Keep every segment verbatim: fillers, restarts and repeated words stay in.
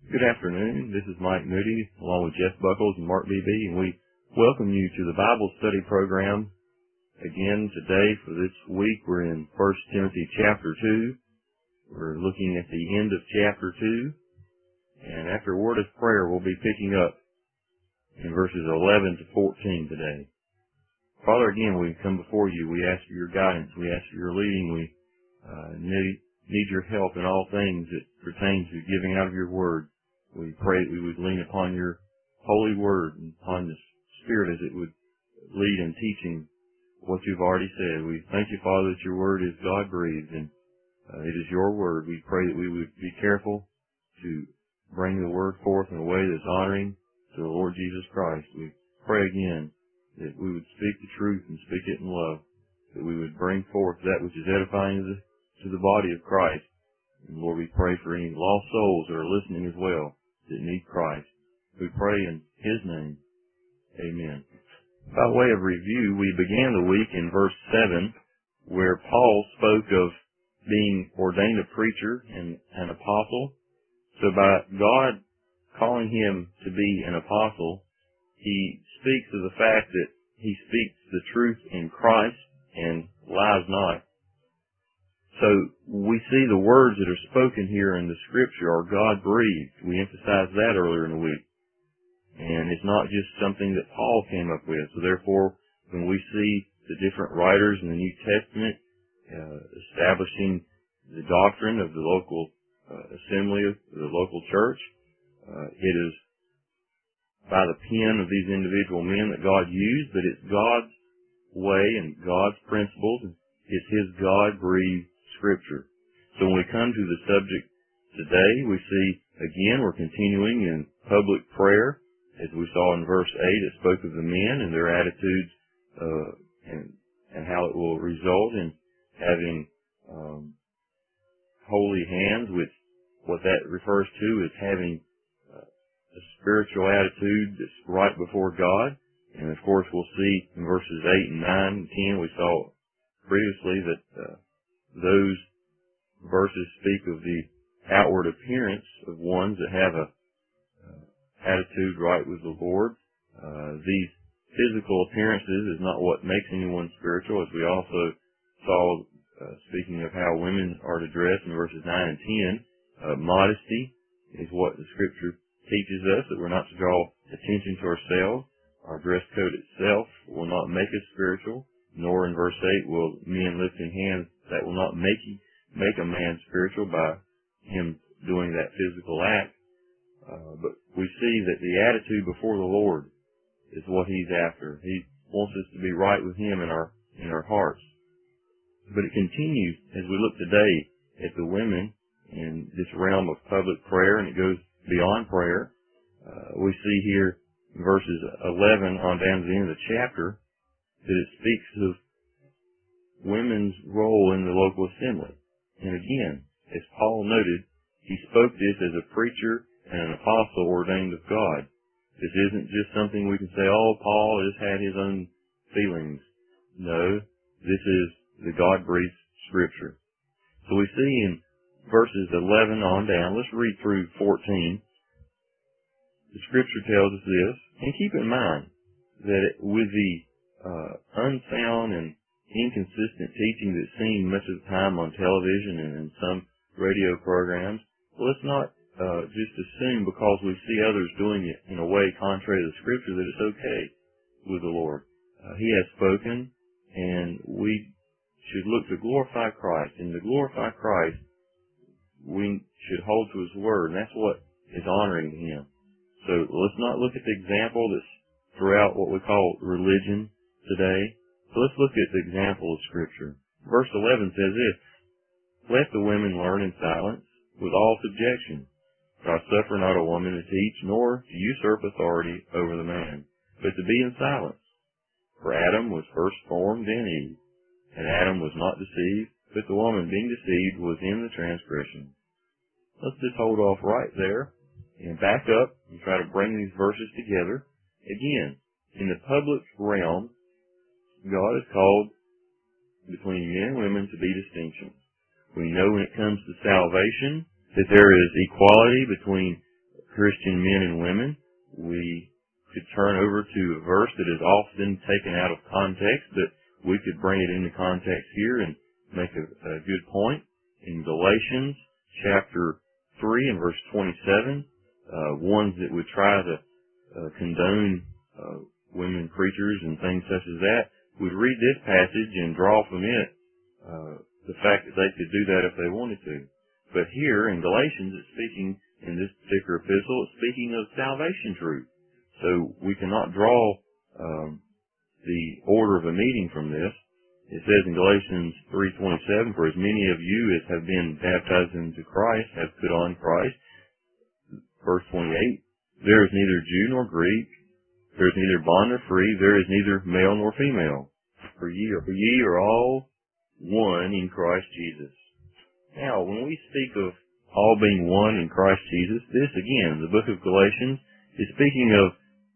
Good afternoon. This is Mike Moody, along with Jeff Buckles and Mark Beebe, and we welcome you to the Bible study program. Again, today for this week, we're in First Timothy chapter two. We're looking at the end of chapter two, and after a word of prayer, we'll be picking up in verses eleven to fourteen today. Father, again, we come before you. We ask for your guidance. We ask for your leading. We uh, need, need your help in all things that pertain to giving out of your word. We pray that we would lean upon your holy word and upon the Spirit as it would lead in teaching what you've already said. We thank you, Father, that your word is God-breathed, and uh, it is your word. We pray that we would be careful to bring the word forth in a way that's honoring to the Lord Jesus Christ. We pray again that we would speak the truth and speak it in love, that we would bring forth that which is edifying to the, to the body of Christ. And Lord, we pray for any lost souls that are listening as well that need Christ. We pray in His name. Amen. By way of review, we began the week in verse seven, where Paul spoke of being ordained a preacher and an apostle. So by God calling him to be an apostle, he speaks of the fact that he speaks the truth in Christ and lies not. So we see the words that are spoken here in the Scripture are God-breathed. We emphasized that earlier in the week. And it's not just something that Paul came up with. So therefore, when we see the different writers in the New Testament uh, establishing the doctrine of the local uh, assembly of the local church, uh, it is by the pen of these individual men that God used, but it's God's way and God's principles. It's His God-breathed Scripture. So when we come to the subject today, we see, again, we're continuing in public prayer. As we saw in verse eight, it spoke of the men and their attitudes uh, and, and how it will result in having um, holy hands, which what that refers to is having uh, a spiritual attitude that's right before God. And, of course, we'll see in verses eight and nine and ten, we saw previously that uh, those verses speak of the outward appearance of ones that have a uh, attitude right with the Lord. Uh, these physical appearances is not what makes anyone spiritual, as we also saw, uh, speaking of how women are to dress in verses nine and ten. Uh, modesty is what the Scripture teaches us, that we're not to draw attention to ourselves. Our dress code itself will not make us spiritual, nor in verse eight will men lifting hands, that will not make you, make a man spiritual by him doing that physical act. Uh, but we see that the attitude before the Lord is what He's after. He wants us to be right with Him in our in our hearts. But it continues as we look today at the women in this realm of public prayer, and it goes beyond prayer. Uh, we see here in verses eleven on down to the end of the chapter that it speaks of women's role in the local assembly. And again, as Paul noted, he spoke this as a preacher and an apostle ordained of God. This isn't just something we can say, oh, Paul just had his own feelings. No, this is the God-breathed Scripture. So we see in verses eleven on down, let's read through fourteen. The Scripture tells us this, and keep in mind that it, with the uh, unsound and inconsistent teaching that's seen much of the time on television and in some radio programs, well, let's not uh, just assume because we see others doing it in a way contrary to the Scripture that it's okay with the Lord. Uh, he has spoken, and we should look to glorify Christ. And to glorify Christ, we should hold to His Word, and that's what is honoring Him. So let's not look at the example that's throughout what we call religion today. So let's look at the example of Scripture. Verse eleven says this, let the women learn in silence with all subjection. For I suffer not a woman to teach, nor to usurp authority over the man, but to be in silence. For Adam was first formed, then Eve. And Adam was not deceived, but the woman being deceived was in the transgression. Let's just hold off right there and back up and try to bring these verses together. Again, in the public realm, God has called between men and women to be distinctions. We know when it comes to salvation that there is equality between Christian men and women, we could turn over to a verse that is often taken out of context, but we could bring it into context here and make a, a good point. In Galatians chapter three and verse twenty-seven, uh, ones that would try to uh, condone uh, women preachers and things such as that would read this passage and draw from it uh, the fact that they could do that if they wanted to. But here in Galatians, it's speaking, in this particular epistle, it's speaking of salvation truth. So we cannot draw um, the order of a meeting from this. It says in Galatians three twenty-seven, for as many of you as have been baptized into Christ have put on Christ. Verse twenty-eight, there is neither Jew nor Greek, there is neither bond nor free, there is neither male nor female. For ye are, for ye are all one in Christ Jesus. Now, when we speak of all being one in Christ Jesus, this again, the book of Galatians, is speaking of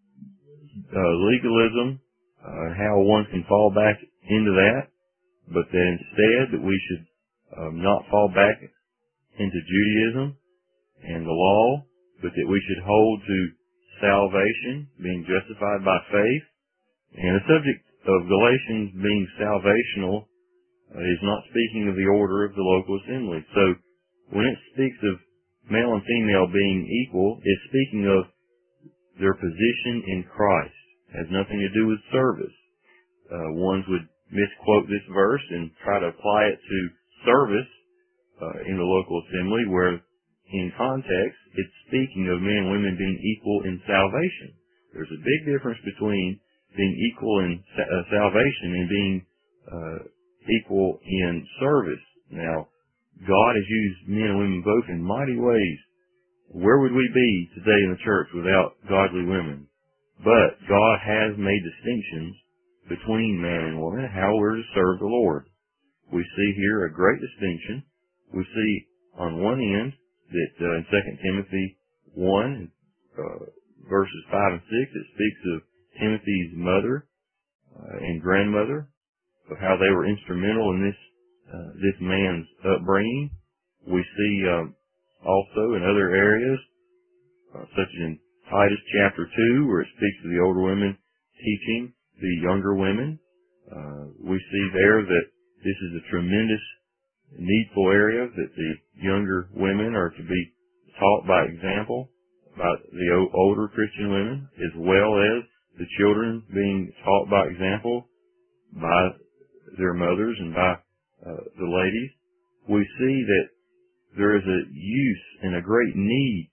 uh, legalism, uh, how one can fall back into that, but that instead that we should um, not fall back into Judaism and the law, but that we should hold to salvation, being justified by faith. And the subject of Galatians being salvational uh, is not speaking of the order of the local assembly. So when it speaks of male and female being equal, it's speaking of their position in Christ. It has nothing to do with service. Uh, ones would misquote this verse and try to apply it to service uh, in the local assembly, where in context it's speaking of men and women being equal in salvation. There's a big difference between being equal in sa- uh, salvation and being uh, equal in service. Now, God has used men and women both in mighty ways. Where would we be today in the church without godly women? But God has made distinctions between man and woman, how we're to serve the Lord. We see here a great distinction. We see on one end that uh, in Second Timothy one, uh, verses five and six, it speaks of Timothy's mother uh, and grandmother, of how they were instrumental in this uh, this man's upbringing. We see um, also in other areas, uh, such as in Titus chapter two, where it speaks of the older women teaching the younger women. Uh, we see there that this is a tremendous needful area, that the younger women are to be taught by example by the o- older Christian women, as well as the children being taught by example by their mothers and by uh, the ladies. We see that there is a use and a great need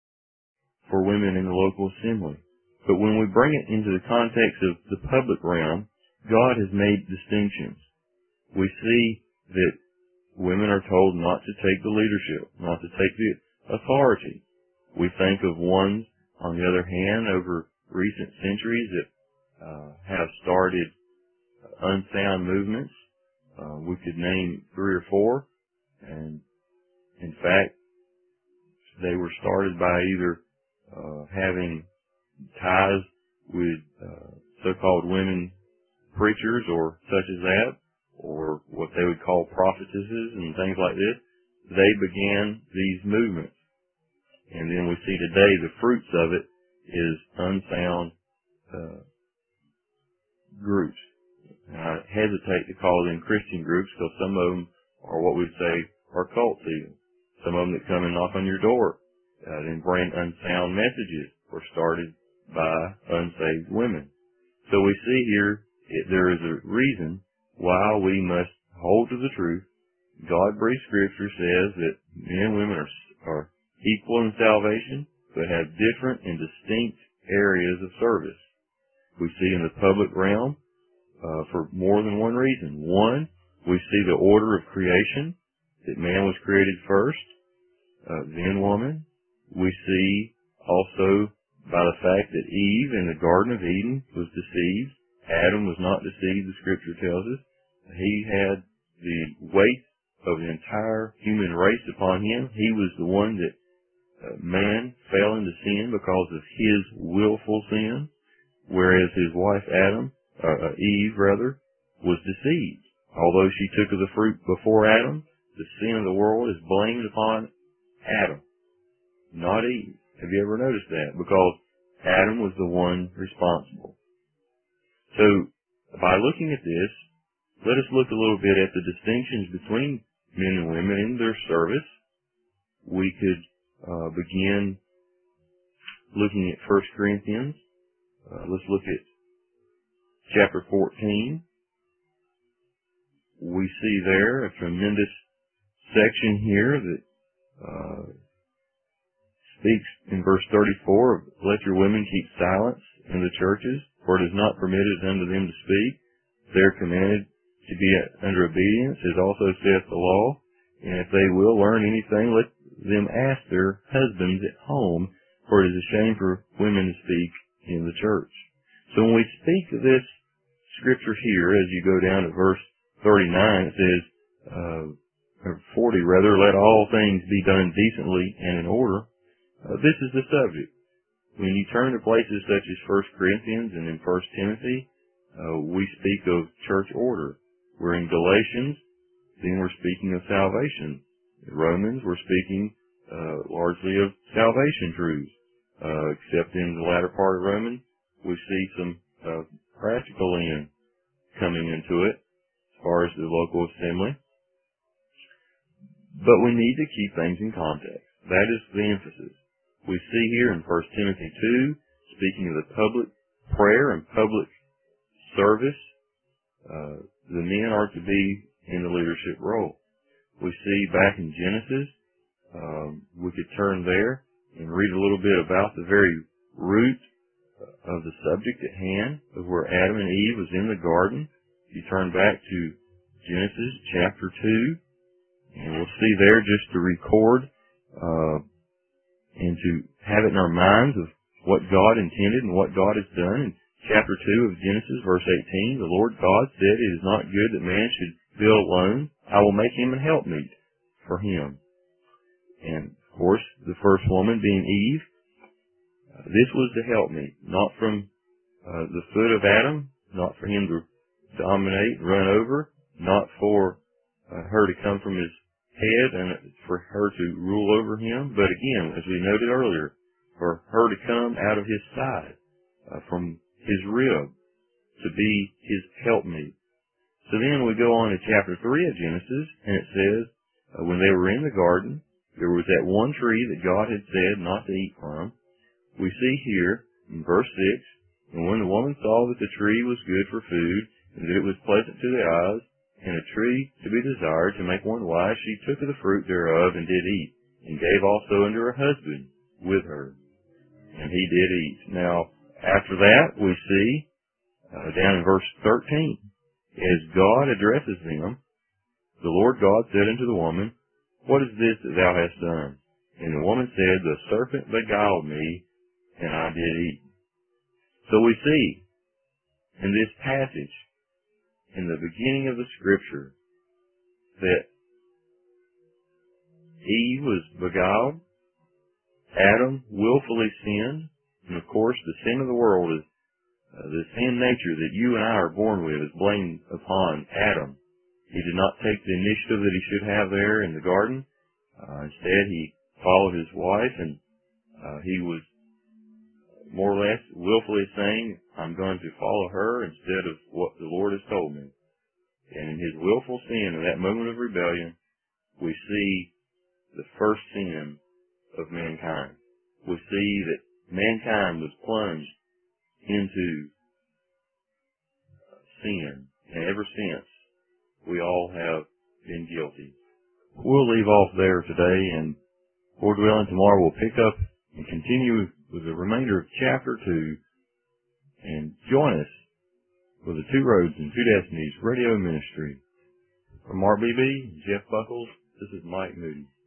for women in the local assembly. But when we bring it into the context of the public realm, God has made distinctions. We see that women are told not to take the leadership, not to take the authority. We think of ones, on the other hand, over recent centuries that uh, have started unsound movements. Uh, we could name three or four, and in fact, they were started by either uh, having ties with uh, so-called women preachers or such as that, or what they would call prophetesses and things like this. They began these movements. And then we see today the fruits of it is unsound uh, groups. And I hesitate to call them Christian groups, because some of them are what we'd say are cults even. Some of them that come and knock on your door uh, and bring unsound messages were started by unsaved women. So we see here it, there is a reason why we must hold to the truth. God-breathed Scripture says that men and women are, are equal in salvation, but have different and distinct areas of service. We see in the public realm uh, for more than one reason. One, we see the order of creation, that man was created first, uh, then woman. We see also by the fact that Eve in the Garden of Eden was deceived. Adam was not deceived, the Scripture tells us. He had the weight of the entire human race upon him. He was the one that uh, man fell into sin because of his willful sin, whereas his wife Adam, uh, Eve rather, was deceived. Although she took of the fruit before Adam, the sin of the world is blamed upon Adam, not Eve. Have you ever noticed that? Because Adam was the one responsible. So, by looking at this, let us look a little bit at the distinctions between men and women in their service. We could uh, begin looking at First Corinthians. Uh, let's look at chapter fourteen. We see there a tremendous section here that uh, speaks in verse thirty-four of, let your women keep silence in the churches, for it is not permitted unto them to speak. They are commanded to be under obedience, as also saith the law. And if they will learn anything, let them ask their husbands at home, for it is a shame for women to speak in the church. So when we speak of this scripture here, as you go down to verse thirty-nine, it says, uh, or forty rather, let all things be done decently and in order. Uh, this is the subject. When you turn to places such as First Corinthians and in First Timothy, uh, we speak of church order. We're in Galatians, then we're speaking of salvation. In Romans, we're speaking uh, largely of salvation truths. Uh, except in the latter part of Romans, we see some uh, practical end coming into it as far as the local assembly. But we need to keep things in context. That is the emphasis. We see here in First Timothy two, speaking of the public prayer and public service, uh, the men are to be in the leadership role. We see back in Genesis, um, we could turn there and read a little bit about the very root of the subject at hand, of where Adam and Eve was in the garden. You turn back to Genesis chapter two, and we'll see there just to record uh, and to have it in our minds of what God intended and what God has done. In chapter two of Genesis, verse eighteen, the Lord God said, it is not good that man should build alone. I will make him an helpmeet for him. And, of course, the first woman being Eve, uh, this was the helpmeet, not from uh, the foot of Adam, not for him to dominate and run over, not for uh, her to come from his head and for her to rule over him, but again, as we noted earlier, for her to come out of his side, uh, from his rib, to be his helpmeet. So then we go on to chapter three of Genesis, and it says, uh, when they were in the garden, there was that one tree that God had said not to eat from. We see here in verse six, and when the woman saw that the tree was good for food, and that it was pleasant to the eyes, and a tree to be desired to make one wise, she took of the fruit thereof and did eat, and gave also unto her husband with her, and he did eat. Now, after that, we see, uh, down in verse thirteen, as God addresses them, the Lord God said unto the woman, what is this that thou hast done? And the woman said, the serpent beguiled me, and I did eat. So we see in this passage, in the beginning of the scripture, that Eve was beguiled, Adam willfully sinned, and of course the sin of the world is uh, the sin nature that you and I are born with is blamed upon Adam. He did not take the initiative that he should have there in the garden. Uh, instead, he followed his wife, and uh, he was more or less willfully saying, I'm going to follow her instead of what the Lord has told me. And in his willful sin, in that moment of rebellion, we see the first sin of mankind. We see that mankind was plunged into sin, and ever since, we all have been guilty. We'll leave off there today, and Lord willing, tomorrow we'll pick up and continue with the remainder of chapter two, and join us for the Two Roads and Two Destinies radio ministry. From Mark B B, Jeff Buckles, this is Mike Moody.